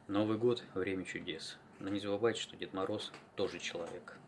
Новый год– время чудес. Но не забывайте, что Дед Мороз тоже человек.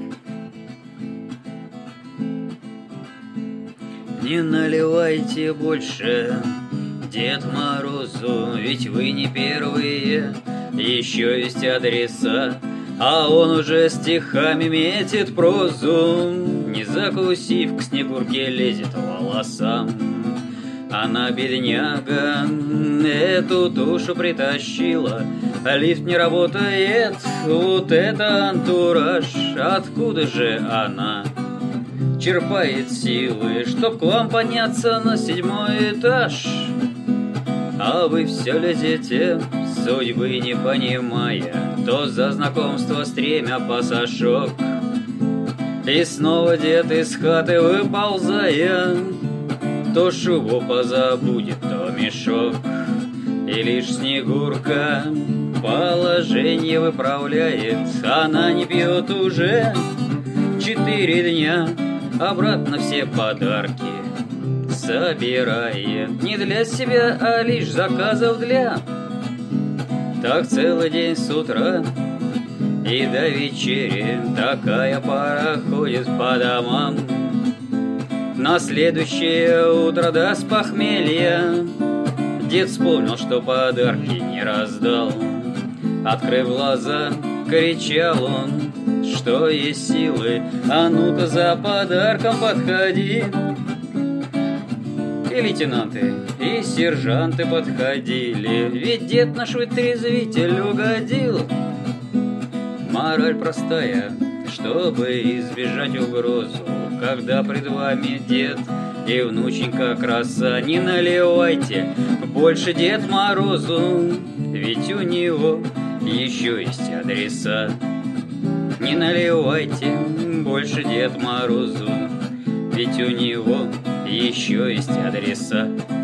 Не наливайте больше Дед Морозу, ведь вы не первые, еще есть адреса, а он уже стихами метит прозу, не закусив к Снегурке лезет волосам. Она, бедняга, эту тушу притащила, лифт не работает, вот это антураж, откуда же она черпает силы, чтоб к вам подняться на 7-й этаж? А вы все лезете, судьбы не понимая, то за знакомство стремя пасашок. И снова дед из хаты выползая, то шубу позабудет, то мешок. И лишь Снегурка положение выправляет, она не пьет уже 4 дня, обратно все подарки собирает. Не для себя, а лишь заказов для. Так целый день с утра и до вечери такая пара ходит по домам. На следующее утро да с похмелья дед вспомнил, что подарки не раздал. Открыв глаза, кричал он, что есть силы, а ну-ка за подарком подходи. И лейтенанты, и сержанты подходили, ведь дед наш вытрезвитель угодил. Мораль простая, чтобы избежать угрозу, когда пред вами дед и внученька краса, не наливайте больше Дед Морозу, ведь у него еще есть адреса. Не наливайте больше Дед Морозу, ведь у него еще есть адреса.